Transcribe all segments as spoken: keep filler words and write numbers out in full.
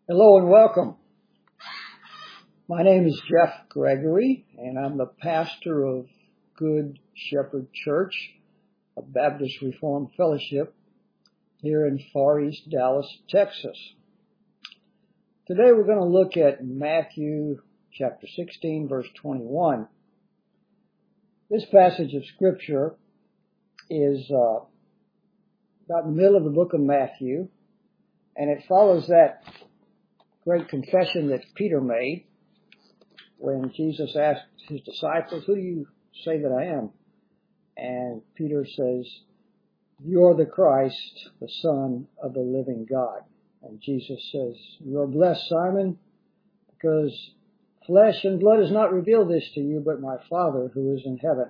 Hello and welcome. My name is Jeff Gregory, and I'm the pastor of Good Shepherd Church, a Baptist Reformed Fellowship here in Far East Dallas, Texas. Today we're going to look at Matthew chapter sixteen, verse twenty-one. This passage of Scripture is uh, about in the middle of the book of Matthew, and it follows that great confession that Peter made when Jesus asked his disciples, "Who do you say that I am?" And Peter says, "You're the Christ, the Son of the living God." And Jesus says, "You're blessed, Simon, because flesh and blood has not revealed this to you, but my Father who is in heaven."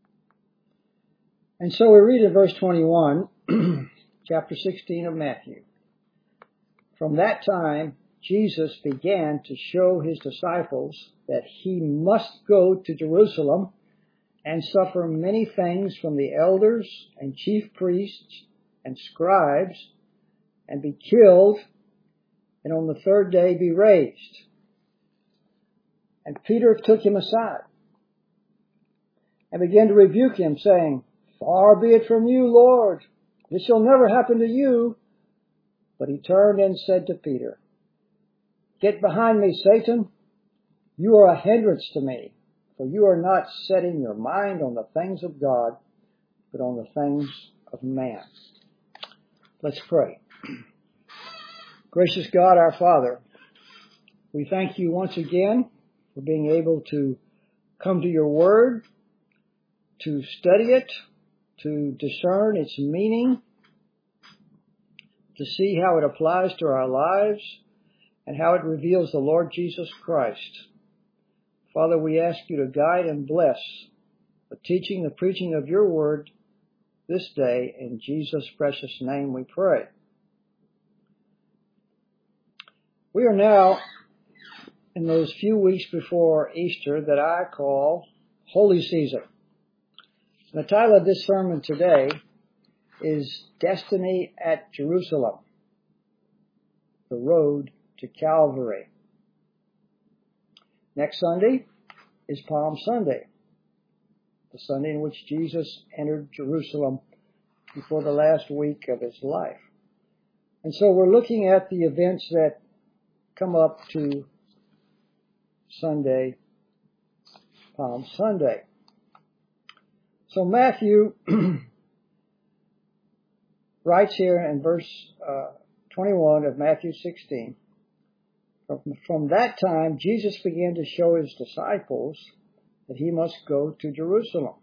And so we read in verse twenty-one, chapter sixteen of Matthew. From that time, Jesus began to show his disciples that he must go to Jerusalem and suffer many things from the elders and chief priests and scribes and be killed and on the third day be raised. And Peter took him aside and began to rebuke him, saying, "Far be it from you, Lord, this shall never happen to you." But he turned and said to Peter, "Get behind me, Satan. You are a hindrance to me, for you are not setting your mind on the things of God, but on the things of man." Let's pray. Gracious God, our Father, we thank you once again for being able to come to your word, to study it, to discern its meaning, to see how it applies to our lives, and how it reveals the Lord Jesus Christ. Father, we ask you to guide and bless the teaching, the preaching of your word this day. In Jesus' precious name we pray. We are now in those few weeks before Easter that I call Holy Season. The title of this sermon today is Destiny at Jerusalem, the Road to Calvary. Next Sunday is Palm Sunday, the Sunday in which Jesus entered Jerusalem before the last week of his life. And so we're looking at the events that come up to Sunday, Palm Sunday. So Matthew writes here in verse uh, twenty-one of Matthew sixteen, "From that time, Jesus began to show his disciples that he must go to Jerusalem."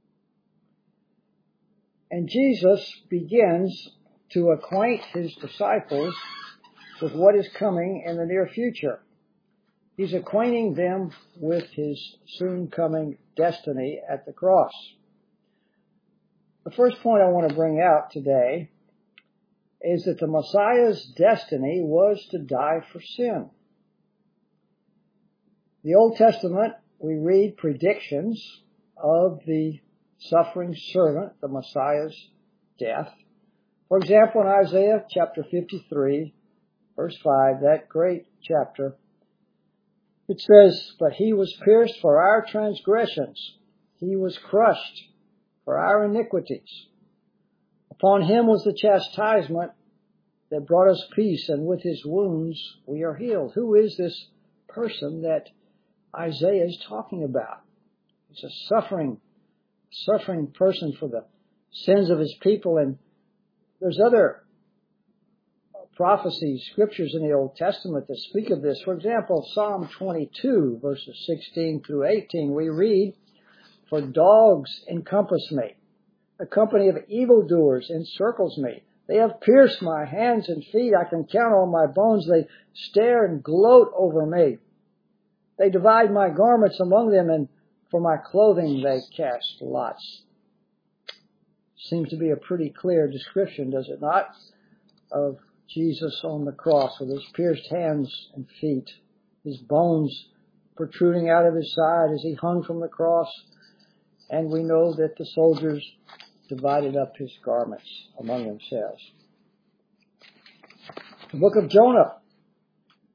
And Jesus begins to acquaint his disciples with what is coming in the near future. He's acquainting them with his soon coming destiny at the cross. The first point I want to bring out today is that the Messiah's destiny was to die for sin. The Old Testament, we read predictions of the suffering servant, the Messiah's death. For example, in Isaiah chapter fifty-three, verse five, that great chapter, it says, "But he was pierced for our transgressions. He was crushed for our iniquities. Upon him was the chastisement that brought us peace, and with his wounds we are healed." Who is this person that Isaiah is talking about? He's a suffering, suffering person for the sins of his people. And there's other prophecies, scriptures in the Old Testament that speak of this. For example, Psalm twenty-two, verses sixteen through eighteen, we read, "For dogs encompass me. A company of evildoers encircles me. They have pierced my hands and feet. I can count all my bones. They stare and gloat over me. They divide my garments among them, and for my clothing they cast lots." Seems to be a pretty clear description, does it not, of Jesus on the cross with his pierced hands and feet, his bones protruding out of his side as he hung from the cross. And we know that the soldiers divided up his garments among themselves. The book of Jonah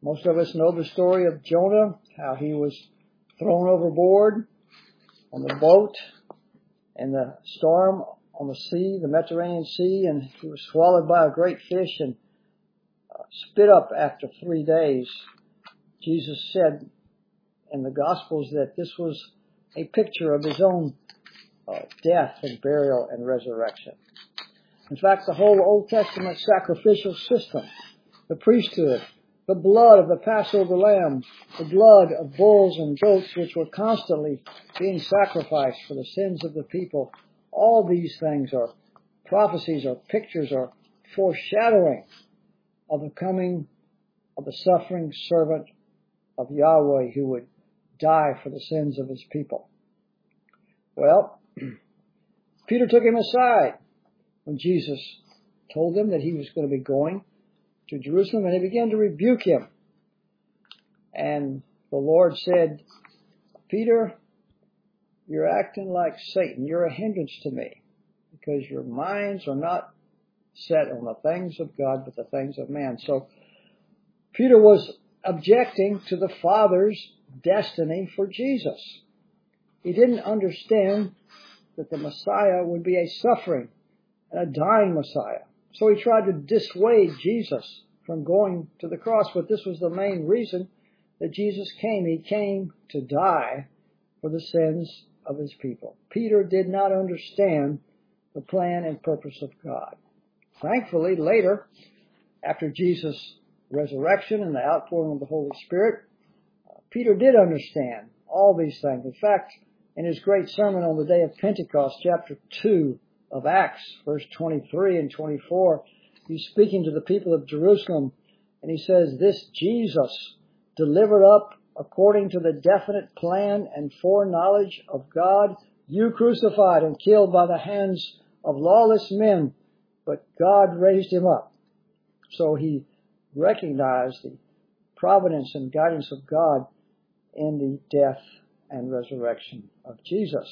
Most of us know the story of Jonah, how he was thrown overboard on the boat in the storm on the sea, the Mediterranean Sea, and he was swallowed by a great fish and uh, spit up after three days. Jesus said in the Gospels that this was a picture of his own uh, death and burial and resurrection. In fact, the whole Old Testament sacrificial system, the priesthood, the blood of the Passover lamb, the blood of bulls and goats which were constantly being sacrificed for the sins of the people, all these things are prophecies or pictures or foreshadowing of the coming of the suffering servant of Yahweh who would die for the sins of his people. Well, Peter took him aside when Jesus told him that he was going to be going to Jerusalem, and he began to rebuke him. And the Lord said, Peter, you're acting like Satan. You're a hindrance to me because your minds are not set on the things of God but the things of man. So Peter was objecting to the Father's destiny for Jesus. He didn't understand that the Messiah would be a suffering and a dying Messiah. So he tried to dissuade Jesus from going to the cross, but this was the main reason that Jesus came. He came to die for the sins of his people. Peter did not understand the plan and purpose of God. Thankfully, later, after Jesus' resurrection and the outpouring of the Holy Spirit, uh, Peter did understand all these things. In fact, in his great sermon on the day of Pentecost, chapter two of Acts, verse twenty-three and twenty-four, he's speaking to the people of Jerusalem, and he says, this Jesus, delivered up according to the definite plan and foreknowledge of God, you crucified and killed by the hands of lawless men, but God raised him up. So he recognized the providence and guidance of God in the death and resurrection of Jesus.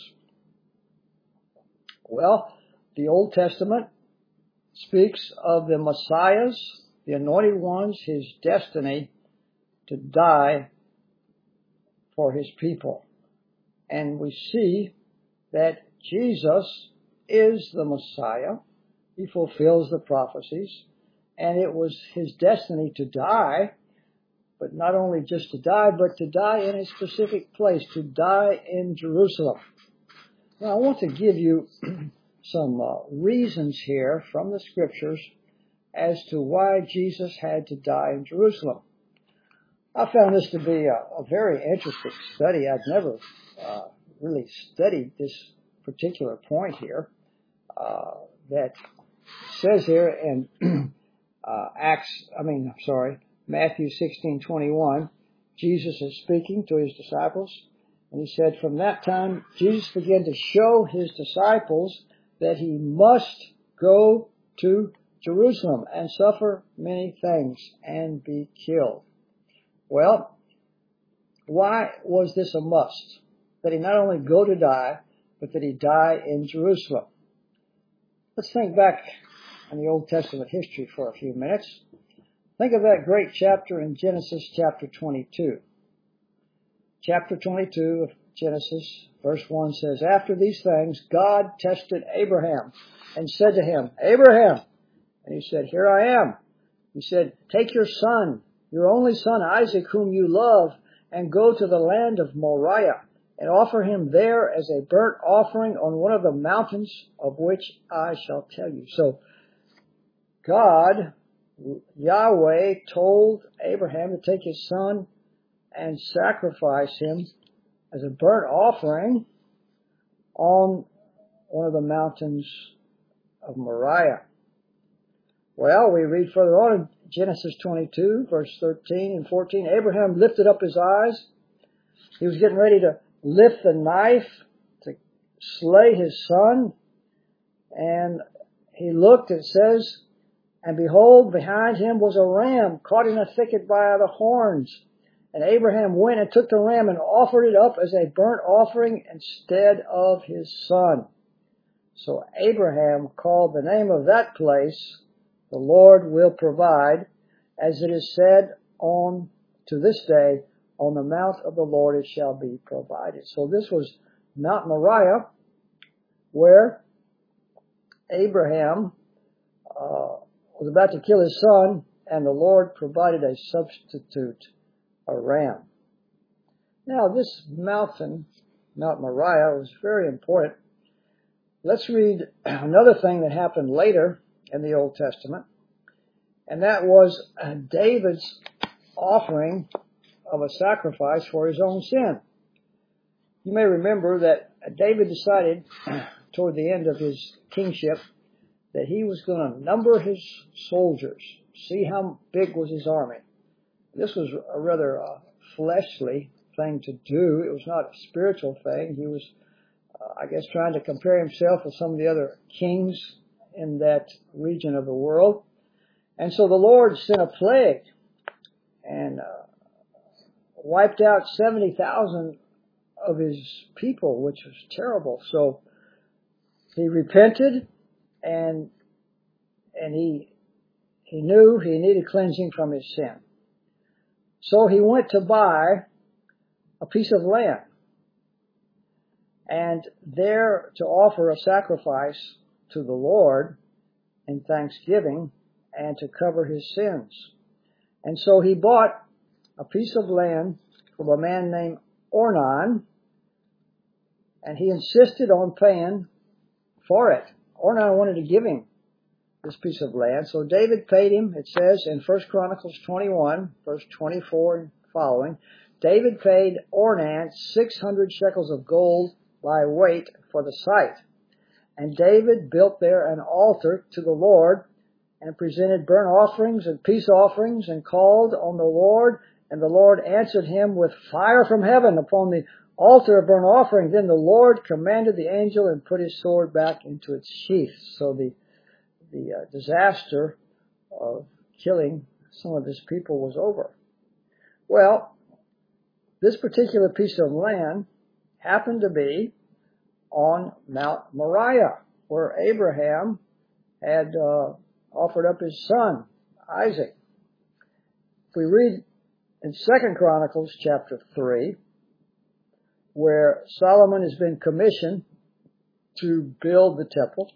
Well, the Old Testament speaks of the Messiahs, the anointed ones, his destiny to die for his people. And we see that Jesus is the Messiah. He fulfills the prophecies. And it was his destiny to die, but not only just to die, but to die in a specific place, to die in Jerusalem. Now, I want to give you some uh, reasons here from the Scriptures as to why Jesus had to die in Jerusalem. I found this to be a, a very interesting study. I'd never uh, really studied this particular point here uh, that says here in uh, Acts, I mean, I'm sorry, Matthew sixteen twenty-one, Jesus is speaking to his disciples, and he said, from that time, Jesus began to show his disciples that he must go to Jerusalem and suffer many things and be killed. Well, why was this a must? That he not only go to die, but that he die in Jerusalem. Let's think back in the Old Testament history for a few minutes. Think of that great chapter in Genesis chapter twenty-two. Chapter twenty-two of Genesis, verse one says, after these things, God tested Abraham and said to him, Abraham, and he said, here I am. He said, take your son, your only son Isaac, whom you love, and go to the land of Moriah, and offer him there as a burnt offering on one of the mountains of which I shall tell you. So, God, Yahweh, told Abraham to take his son and sacrifice him as a burnt offering on one of the mountains of Moriah. Well, we read further on in Genesis twenty-two, verse thirteen and fourteen. Abraham lifted up his eyes. He was getting ready to lift the knife to slay his son. And he looked, it says, and behold, behind him was a ram caught in a thicket by the horns. And Abraham went and took the ram and offered it up as a burnt offering instead of his son. So Abraham called the name of that place, the Lord will provide, as it is said, on to this day, on the mount of the Lord it shall be provided. So this was Mount Moriah, where Abraham uh, was about to kill his son, and the Lord provided a substitute, a ram. Now this mountain, Mount Moriah, was very important. Let's read another thing that happened later in the Old Testament, and that was David's offering of a sacrifice for his own sin. You may remember that David decided toward the end of his kingship that he was going to number his soldiers, see how big was his army. This was a rather uh, fleshly thing to do. It was not a spiritual thing. He was, uh, I guess, trying to compare himself with some of the other kings in that region of the world. And so the Lord sent a plague and uh, wiped out seventy thousand of his people, which was terrible. So he repented, and and he he knew he needed cleansing from his sin. So he went to buy a piece of land, and there to offer a sacrifice to the Lord in thanksgiving and to cover his sins. And so he bought a piece of land from a man named Ornan, and he insisted on paying for it. Ornan wanted to give him this piece of land, so David paid him. It says in First Chronicles twenty-one, verse twenty-four and following, David paid Ornan six hundred shekels of gold by weight for the site. And David built there an altar to the Lord and presented burnt offerings and peace offerings and called on the Lord. And the Lord answered him with fire from heaven upon the altar of burnt offering. Then the Lord commanded the angel and put his sword back into its sheath. So the the uh, disaster of killing some of his people was over. Well, this particular piece of land happened to be on Mount Moriah, where Abraham had uh, offered up his son, Isaac. If we read in Second Chronicles chapter three, where Solomon has been commissioned to build the temple,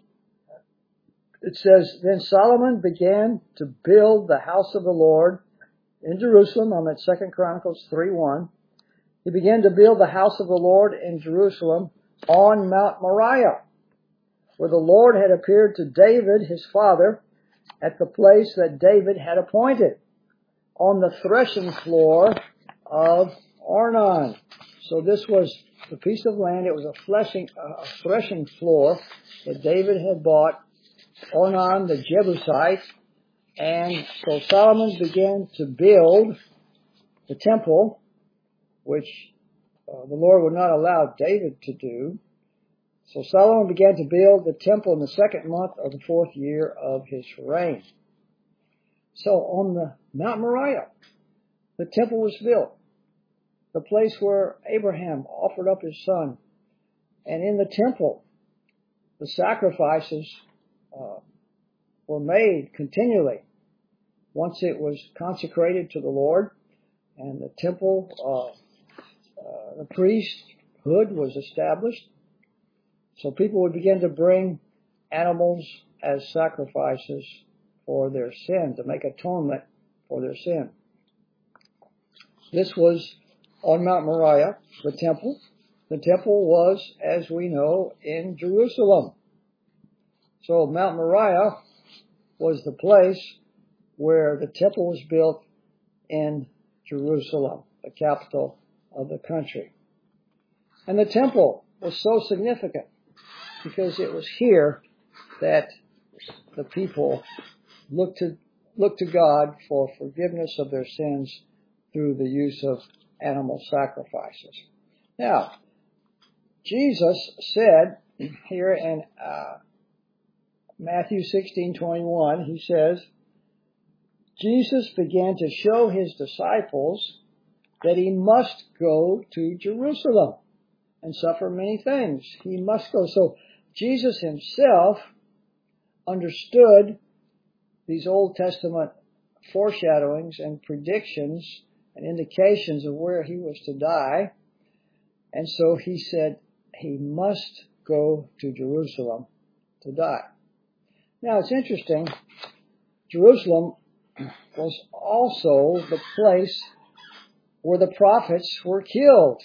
it says, Then Solomon began to build the house of the Lord in Jerusalem. I'm at Second Chronicles three one. He began to build the house of the Lord in Jerusalem on Mount Moriah, where the Lord had appeared to David, his father, at the place that David had appointed, on the threshing floor of Ornan. So this was the piece of land. It was a, fleshing, a threshing floor that David had bought, Ornan the Jebusite. And so Solomon began to build the temple, which uh, the Lord would not allow David to do. So Solomon began to build the temple in the second month of the fourth year of his reign. So on the Mount Moriah, the temple was built, the place where Abraham offered up his son. And in the temple, the sacrifices uh, were made continually once it was consecrated to the Lord, and the temple, uh, uh, the priesthood was established. So people would begin to bring animals as sacrifices for their sin, to make atonement for their sin. This was on Mount Moriah, the temple. The temple was, as we know, in Jerusalem. So Mount Moriah was the place where the temple was built in Jerusalem, the capital of the country. And the temple was so significant because it was here that the people looked to looked to God for forgiveness of their sins through the use of animal sacrifices. Now, Jesus said here in uh, Matthew sixteen twenty-one, he says, Jesus began to show his disciples that he must go to Jerusalem and suffer many things. He must go. So Jesus himself understood these Old Testament foreshadowings and predictions and indications of where he was to die. And so he said he must go to Jerusalem to die. Now it's interesting, Jerusalem was also the place where the prophets were killed.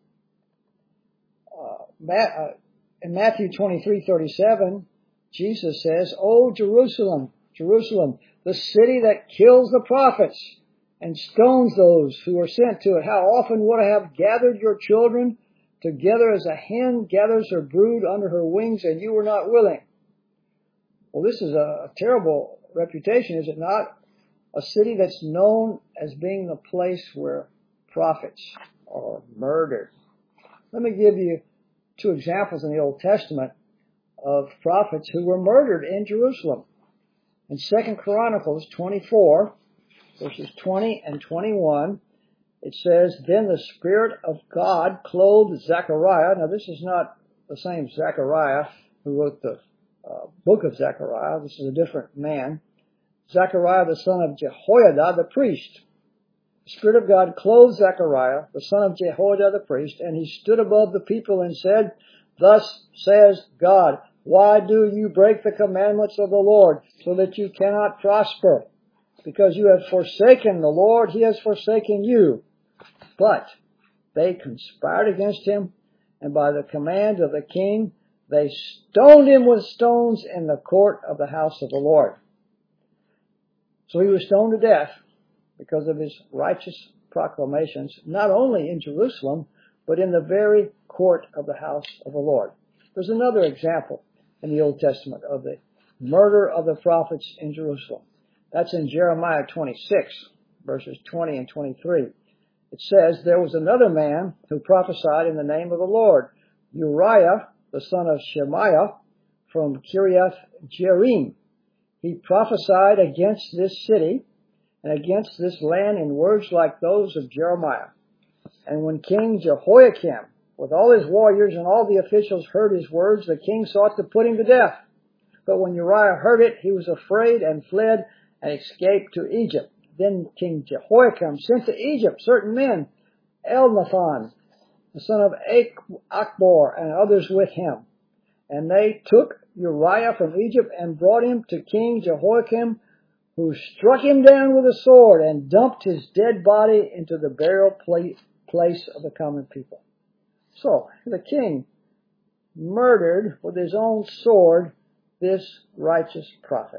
Uh, uh, in Matthew twenty-three thirty-seven, Jesus says, "O Jerusalem, Jerusalem, the city that kills the prophets and stones those who are sent to it. How often would I have gathered your children together as a hen gathers her brood under her wings, and you were not willing." Well, this is a terrible reputation, is it not? A city that's known as being the place where prophets are murdered. Let me give you two examples in the Old Testament of prophets who were murdered in Jerusalem. In Second Chronicles twenty-four, verses twenty and twenty-one, it says, "Then the Spirit of God clothed Zechariah." Now, this is not the same Zechariah who wrote the uh, book of Zechariah. This is a different man. Zechariah, the son of Jehoiada, the priest. The Spirit of God clothed Zechariah, the son of Jehoiada, the priest, and he stood above the people and said, "Thus says God, why do you break the commandments of the Lord so that you cannot prosper? Because you have forsaken the Lord, he has forsaken you." But they conspired against him, and by the command of the king, they stoned him with stones in the court of the house of the Lord. So he was stoned to death because of his righteous proclamations, not only in Jerusalem, but in the very court of the house of the Lord. There's another example in the Old Testament of the murder of the prophets in Jerusalem. That's in Jeremiah twenty-six, verses twenty and twenty-three. It says, "There was another man who prophesied in the name of the Lord, Uriah, the son of Shemaiah, from Kiriath Jearim. He prophesied against this city and against this land in words like those of Jeremiah. And when King Jehoiakim, with all his warriors and all the officials, heard his words, the king sought to put him to death. But when Uriah heard it, he was afraid and fled and escaped to Egypt. Then King Jehoiakim sent to Egypt certain men, Elnathan, the son of Achbor, and others with him. And they took Uriah from Egypt and brought him to King Jehoiakim, who struck him down with a sword and dumped his dead body into the burial place of the common people. So, the king murdered with his own sword this righteous prophet.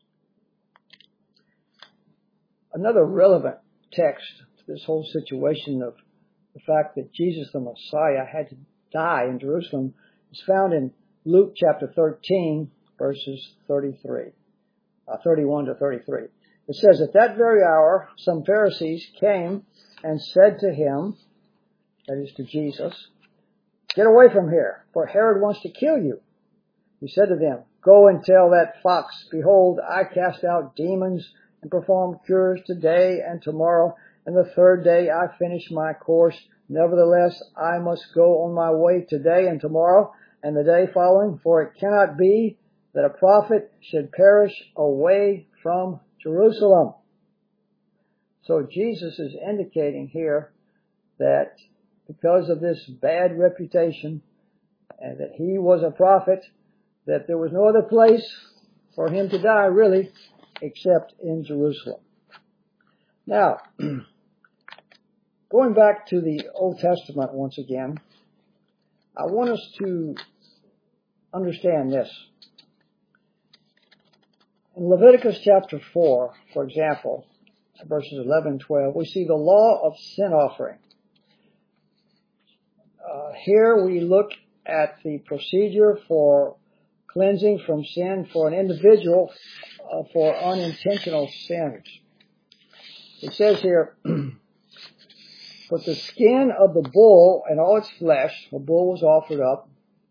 Another relevant text to this whole situation of the fact that Jesus the Messiah had to die in Jerusalem is found in Luke chapter thirteen, verses thirty-three, uh, thirty-one to thirty-three. It says, "At that very hour, some Pharisees came and said to him," that is to Jesus, "Get away from here, for Herod wants to kill you." He said to them, "Go and tell that fox, behold, I cast out demons and perform cures today and tomorrow, and the third day I finish my course. Nevertheless, I must go on my way today and tomorrow and the day following, for it cannot be that a prophet should perish away from Jerusalem." So Jesus is indicating here that because of this bad reputation and that he was a prophet, that there was no other place for him to die, really, except in Jerusalem. Now, going back to the Old Testament once again, I want us to understand this. In Leviticus chapter four, for example, verses eleven and twelve, we see the law of sin offering. Uh, here we look at the procedure for cleansing from sin for an individual uh, for unintentional sins. It says here, "But the skin of the bull and all its flesh," the bull was offered up,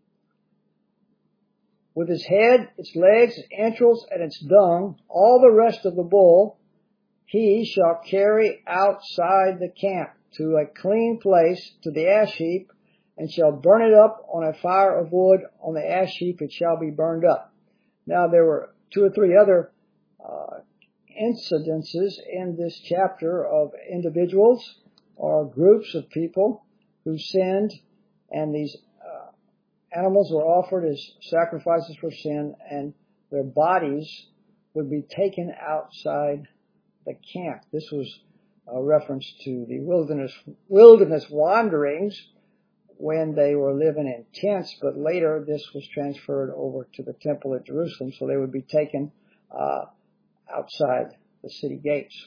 "with its head, its legs, its entrails, and its dung, all the rest of the bull, he shall carry outside the camp to a clean place, to the ash heap, and shall burn it up on a fire of wood. On the ash heap it shall be burned up." Now there were two or three other uh, incidences in this chapter of individuals or groups of people who sinned, and these uh, animals were offered as sacrifices for sin, and their bodies would be taken outside the camp. This was a reference to the wilderness wilderness wanderings when they were living in tents, but later this was transferred over to the temple at Jerusalem, so they would be taken uh, outside the city gates.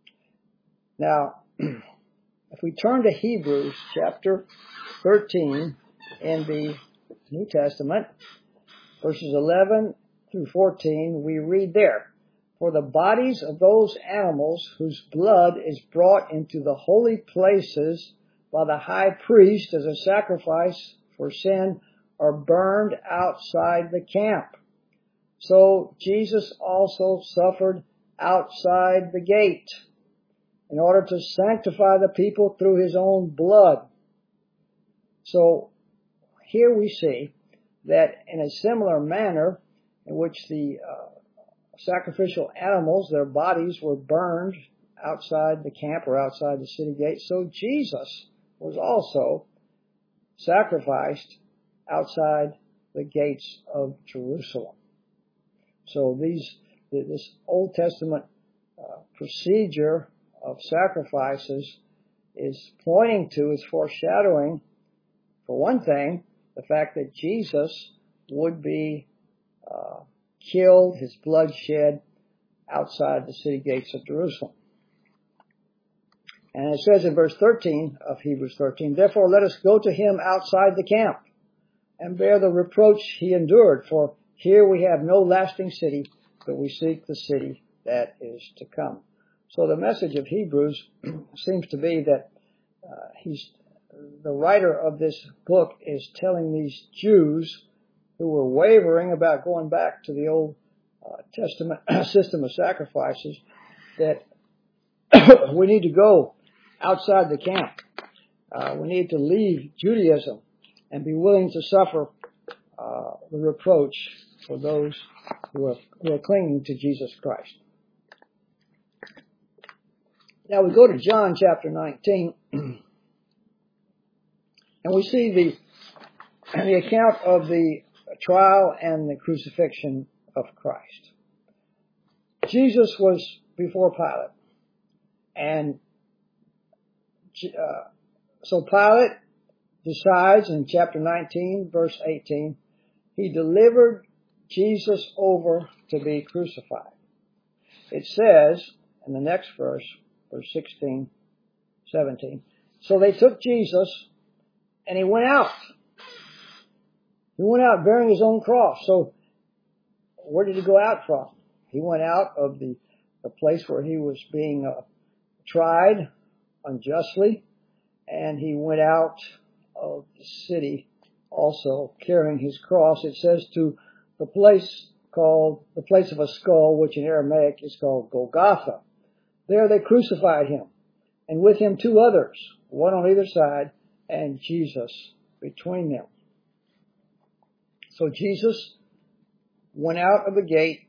Now, if we turn to Hebrews chapter thirteen in the New Testament, verses eleven through fourteen, we read there, "For the bodies of those animals whose blood is brought into the holy places by the high priest as a sacrifice for sin are burned outside the camp. So Jesus also suffered outside the gate in order to sanctify the people through his own blood." So here we see that in a similar manner in which the uh, sacrificial animals, their bodies were burned outside the camp or outside the city gate, so Jesus was also sacrificed outside the gates of Jerusalem. So these, this Old Testament uh, procedure of sacrifices is pointing to, is foreshadowing, for one thing, the fact that Jesus would be uh, killed, his blood shed outside the city gates of Jerusalem. And it says in verse thirteen of Hebrews thirteen, "Therefore let us go to him outside the camp and bear the reproach he endured. For here we have no lasting city, but we seek the city that is to come." So the message of Hebrews seems to be that uh, he's the writer of this book is telling these Jews who were wavering about going back to the Old uh, Testament system of sacrifices that we need to go outside the camp. Uh, we need to leave Judaism and be willing to suffer uh, the reproach for those who are, who are clinging to Jesus Christ. Now we go to John chapter nineteen, and we see the, the account of the trial and the crucifixion of Christ. Jesus was before Pilate, and uh, so Pilate decides in chapter nineteen, verse eighteen, he delivered Jesus over to be crucified. It says in the next verse, verse sixteen, seventeen, "So they took Jesus and he went out. He went out bearing his own cross." So where did he go out from? He went out of the, the place where he was being uh, tried unjustly, and he went out of the city also carrying his cross. It says to the place called, the place of a skull, which in Aramaic is called Golgotha. There they crucified him, and with him two others, one on either side, and Jesus between them. So Jesus went out of the gate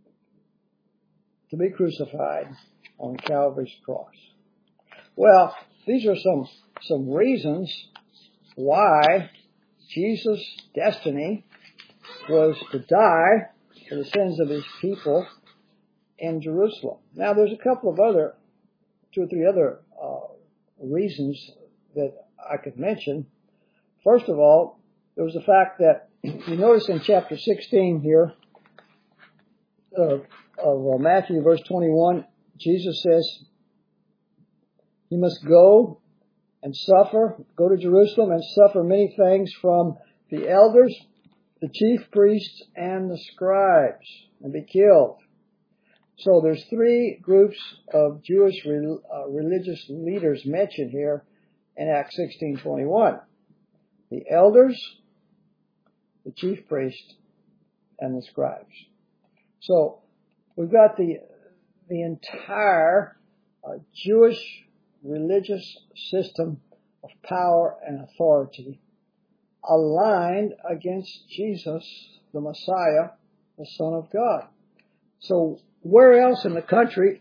to be crucified on Calvary's cross. Well, these are some, some reasons why Jesus' destiny was to die for the sins of his people in Jerusalem. Now, there's a couple of other, two or three other uh, reasons that I could mention. First of all, there was the fact that you notice in chapter sixteen here uh, of uh, Matthew, verse twenty-one, Jesus says, "You must go and suffer, go to Jerusalem and suffer many things from the elders, the chief priests, and the scribes, and be killed." So there's three groups of Jewish re- uh, religious leaders mentioned here in Acts sixteen twenty-one. The elders, the chief priests, and the scribes. So we've got the the entire uh, Jewish religious system of power and authority aligned against Jesus, the Messiah, the Son of God. So where else in the country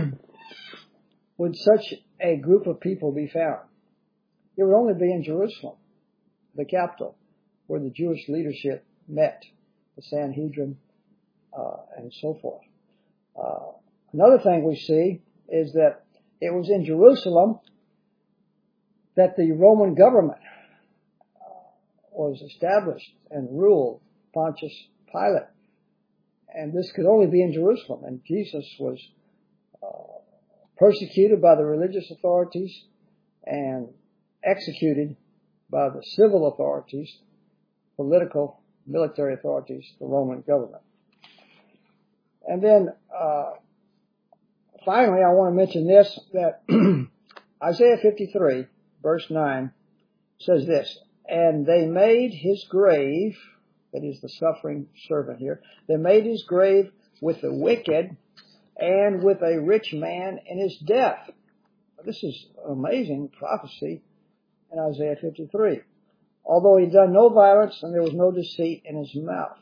would such a group of people be found? It would only be in Jerusalem, the capital, where the Jewish leadership met, the Sanhedrin, uh, and so forth. Uh, another thing we see is that it was in Jerusalem that the Roman government uh, was established and ruled, Pontius Pilate. And this could only be in Jerusalem. And Jesus was uh, persecuted by the religious authorities and executed by the civil authorities, political, military authorities, the Roman government. And then, uh, finally, I want to mention this, that Isaiah fifty-three, verse nine, says this, and they made his grave, that is the suffering servant here, they made his grave with the wicked and with a rich man in his death. This is an amazing prophecy in Isaiah fifty-three. Although he done no violence and there was no deceit in his mouth.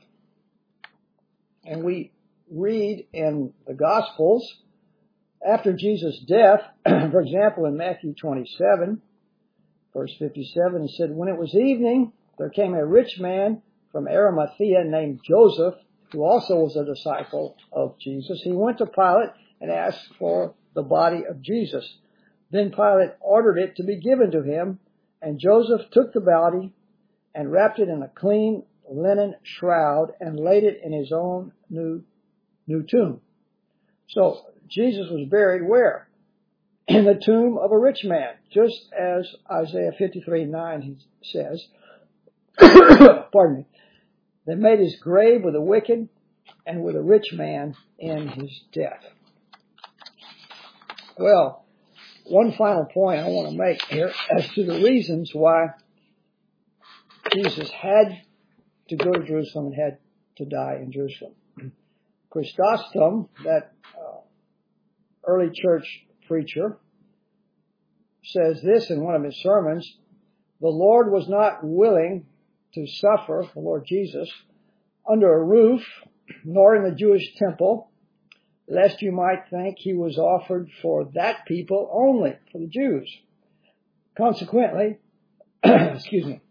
And we read in the Gospels, after Jesus' death, for example, in Matthew twenty-seven, verse fifty-seven, it said, when it was evening, there came a rich man from Arimathea named Joseph, who also was a disciple of Jesus. He went to Pilate and asked for the body of Jesus. Then Pilate ordered it to be given to him, and Joseph took the body and wrapped it in a clean linen shroud and laid it in his own new, new tomb. So Jesus was buried where? In the tomb of a rich man, just as Isaiah fifty-three nine says. Pardon me. They made his grave with a wicked and with a rich man in his death. Well, one final point I want to make here as to the reasons why Jesus had to go to Jerusalem and had to die in Jerusalem. Chrysostom, that uh, early church preacher, says this in one of his sermons, the Lord was not willing to suffer, the Lord Jesus, under a roof, nor in the Jewish temple, lest you might think he was offered for that people only, for the Jews. Consequently, excuse me,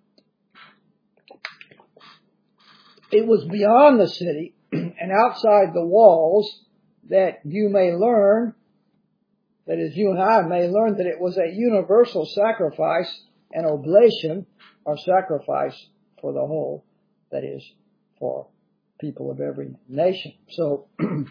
it was beyond the city and outside the walls that you may learn, that is, you and I may learn that it was a universal sacrifice, an oblation, or sacrifice for the whole, that is, for people of every nation. So,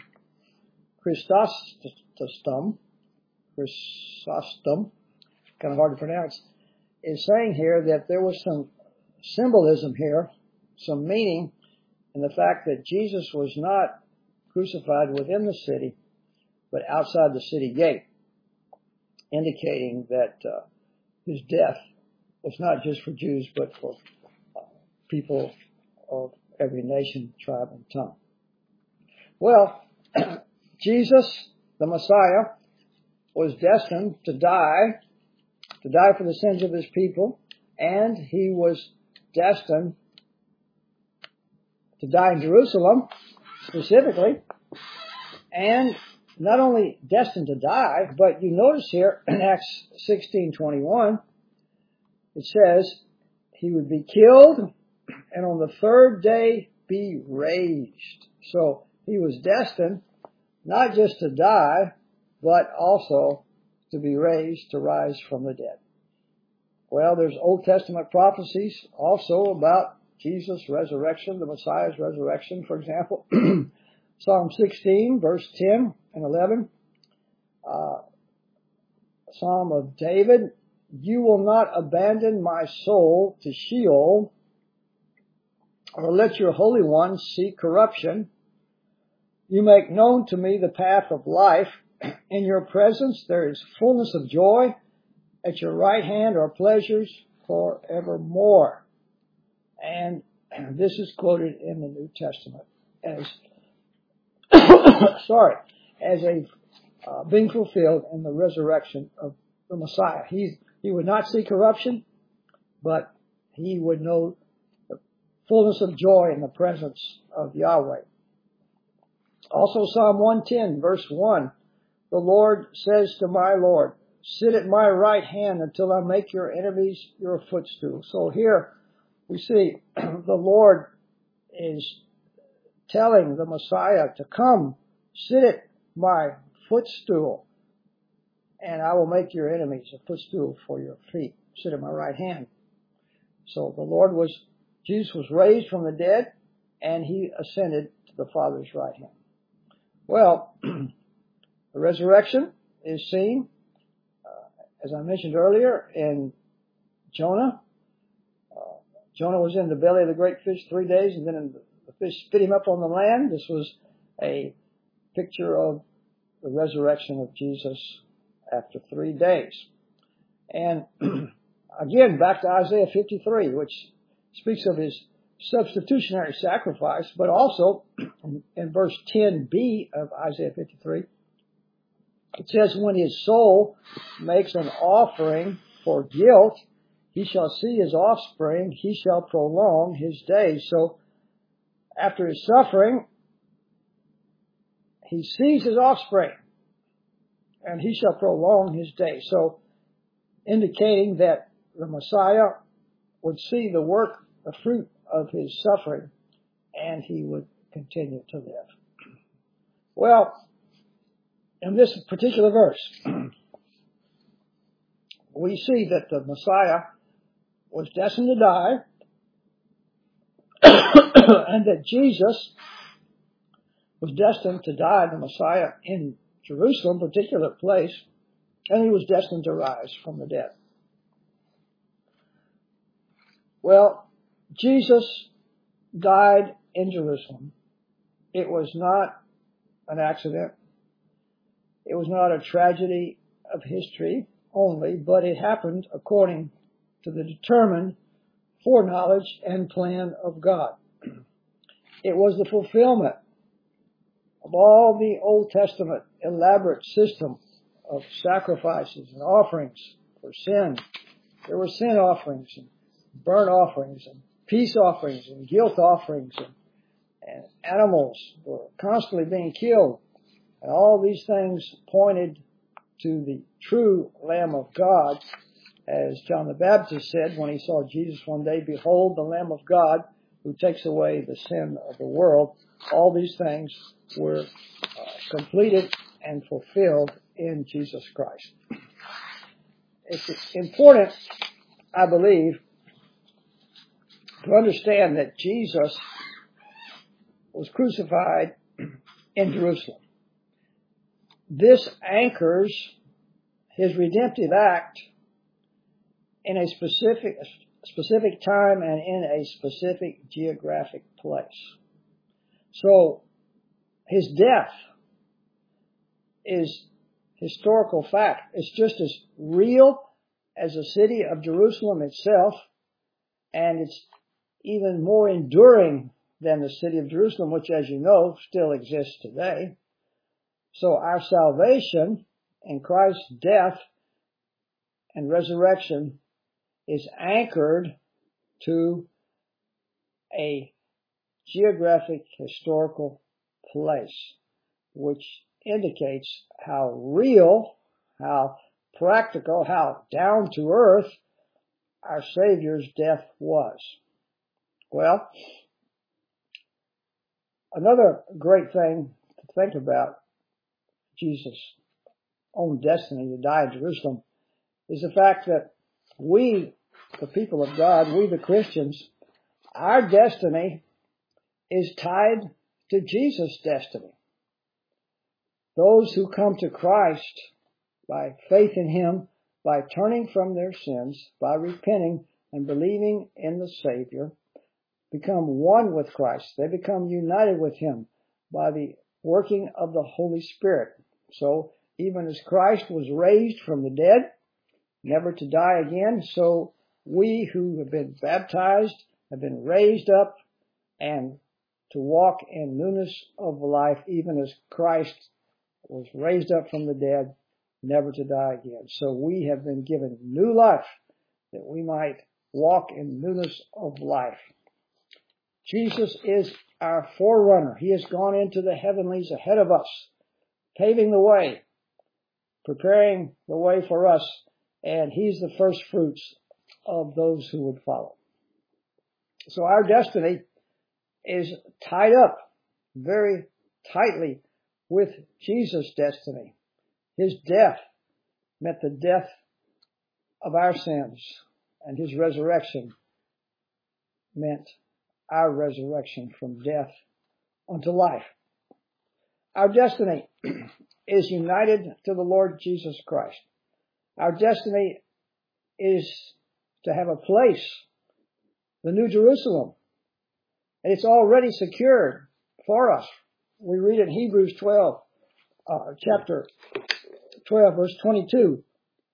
Chrysostom, Chrysostom, kind of hard to pronounce, is saying here that there was some symbolism here, some meaning in the fact that Jesus was not crucified within the city, but outside the city gate, indicating that uh, his death was not just for Jews, but for uh, people of every nation, tribe, and tongue. Well, Jesus, the Messiah, was destined to die, to die for the sins of his people, and he was destined to die in Jerusalem, specifically, and not only destined to die, but you notice here in Acts sixteen twenty-one, it says he would be killed and on the third day be raised. So he was destined not just to die, but also to be raised, to rise from the dead. Well, there's Old Testament prophecies also about Jesus' resurrection, the Messiah's resurrection. For example, Psalm sixteen, verse ten and eleven. Uh, Psalm of David, you will not abandon my soul to Sheol, or let your Holy One see corruption. You make known to me the path of life. In your presence there is fullness of joy. At your right hand are pleasures forevermore. And this is quoted in the New Testament as, sorry, as a uh, being fulfilled in the resurrection of the Messiah. He he would not see corruption, but he would know the fullness of joy in the presence of Yahweh. Also Psalm one ten, verse one, the Lord says to my Lord, sit at my right hand until I make your enemies your footstool. So here we see the Lord is telling the Messiah to come, sit at my footstool, and I will make your enemies a footstool for your feet. Sit at my right hand. So the Lord was, Jesus was raised from the dead, and he ascended to the Father's right hand. Well, the resurrection is seen, uh, as I mentioned earlier, in Jonah. Uh, Jonah was in the belly of the great fish three days, and then the fish spit him up on the land. This was a picture of the resurrection of Jesus after three days. And again, back to Isaiah fifty-three, which speaks of his substitutionary sacrifice, but also in verse ten b of Isaiah fifty-three, it says, when his soul makes an offering for guilt, he shall see his offspring, he shall prolong his days. So after his suffering, he sees his offspring, and he shall prolong his days. So indicating that the Messiah would see the work, the fruit of his suffering, and he would continue to live. Well, in this particular verse, we see that the Messiah was destined to die, and that Jesus was destined to die, the Messiah, in Jerusalem, particular place, and he was destined to rise from the dead. Well, Jesus died in Jerusalem. It was not an accident. It was not a tragedy of history only, but it happened according to the determined foreknowledge and plan of God. It was the fulfillment of all the Old Testament elaborate system of sacrifices and offerings for sin. There were sin offerings and burnt offerings and peace offerings and guilt offerings, and, and animals were constantly being killed. And all these things pointed to the true Lamb of God. As John the Baptist said when he saw Jesus one day, behold the Lamb of God who takes away the sin of the world. All these things were uh, completed and fulfilled in Jesus Christ. It's important, I believe, to understand that Jesus was crucified in Jerusalem. This anchors his redemptive act in a specific specific time and in a specific geographic place. So his death is historical fact. It's just as real as the city of Jerusalem itself, and it's even more enduring than the city of Jerusalem, which, as you know, still exists today. So our salvation in Christ's death and resurrection is anchored to a geographic historical place, which indicates how real, how practical, how down to earth our Savior's death was. Well, another great thing to think about Jesus' own destiny to die in Jerusalem is the fact that we, the people of God, we the Christians, our destiny is tied to Jesus' destiny. Those who come to Christ by faith in Him, by turning from their sins, by repenting and believing in the Savior, become one with Christ. They become united with Him by the working of the Holy Spirit. So even as Christ was raised from the dead, never to die again, so we who have been baptized have been raised up and to walk in newness of life, even as Christ was raised up from the dead, never to die again. So we have been given new life that we might walk in newness of life. Jesus is our forerunner. He has gone into the heavenlies ahead of us, paving the way, preparing the way for us, and He's the first fruits of those who would follow. So our destiny is tied up very tightly with Jesus' destiny. His death meant the death of our sins, and His resurrection meant our resurrection from death unto life. Our destiny is united to the Lord Jesus Christ. Our destiny is to have a place, the New Jerusalem, and it's already secured for us. We read in Hebrews twelve, uh, chapter twelve, verse twenty-two.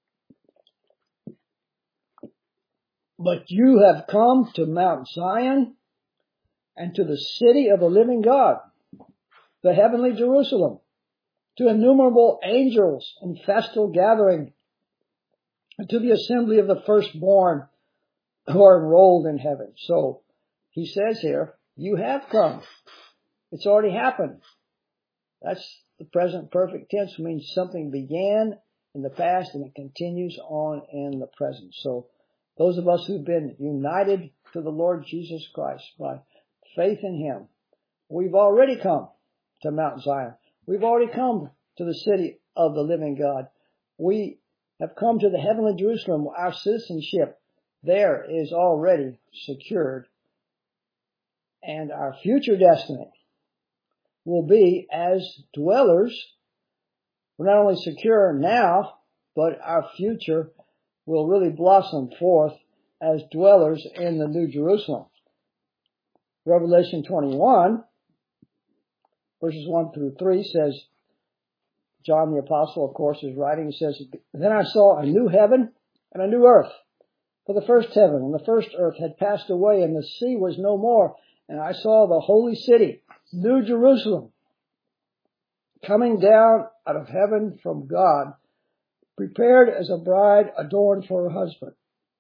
But you have come to Mount Zion and to the city of the living God, the heavenly Jerusalem, to innumerable angels in festal gathering, and to the assembly of the firstborn who are enrolled in heaven. So he says here, you have come. It's already happened. That's the present perfect tense. It means something began in the past and it continues on in the present. So those of us who've been united to the Lord Jesus Christ by faith in Him, we've already come to Mount Zion. We've already come to the city of the living God. We have come to the heavenly Jerusalem. Our citizenship there is already secured. And our future destiny will be as dwellers. We're not only secure now, but our future will really blossom forth as dwellers in the New Jerusalem. Revelation twenty-one, verses one through three says, John the Apostle, of course, is writing. He says, Then I saw a new heaven and a new earth. For the first heaven and the first earth had passed away, and the sea was no more. And I saw the holy city, New Jerusalem, coming down out of heaven from God, prepared as a bride adorned for her husband.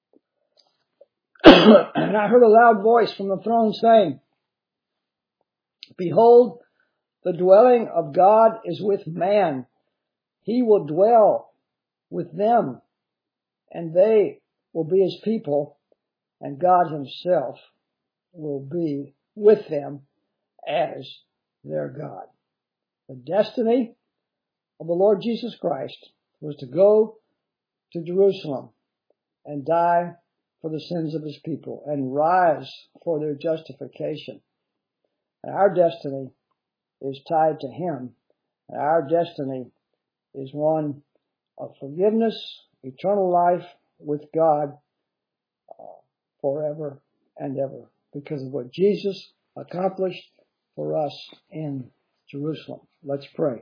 And I heard a loud voice from the throne saying, Behold, the dwelling of God is with man. He will dwell with them, and they will be His people, and God Himself will be with them as their God. The destiny of the Lord Jesus Christ was to go to Jerusalem and die for the sins of His people and rise for their justification. And our destiny is tied to Him. And our destiny is one of forgiveness, eternal life with God uh, forever and ever, because of what Jesus accomplished for us in Jerusalem. Let's pray.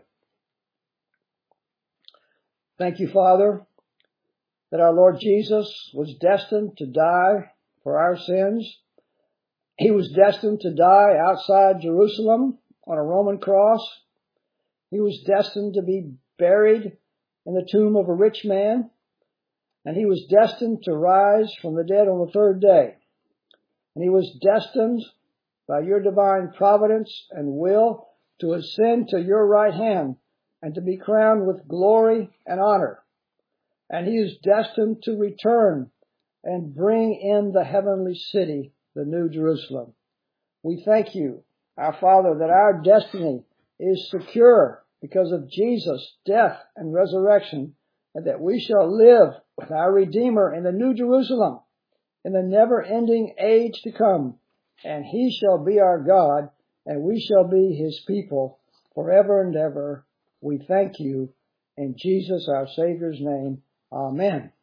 Thank you, Father, that our Lord Jesus was destined to die for our sins. He was destined to die outside Jerusalem on a Roman cross. He was destined to be buried in the tomb of a rich man. And He was destined to rise from the dead on the third day. And He was destined by your divine providence and will to ascend to your right hand and to be crowned with glory and honor. And He is destined to return and bring in the heavenly city, the New Jerusalem. We thank you, our Father, that our destiny is secure because of Jesus' death and resurrection, and that we shall live with our Redeemer in the New Jerusalem in the never-ending age to come. And He shall be our God, and we shall be His people forever and ever. We thank you in Jesus, our Savior's name. Amen.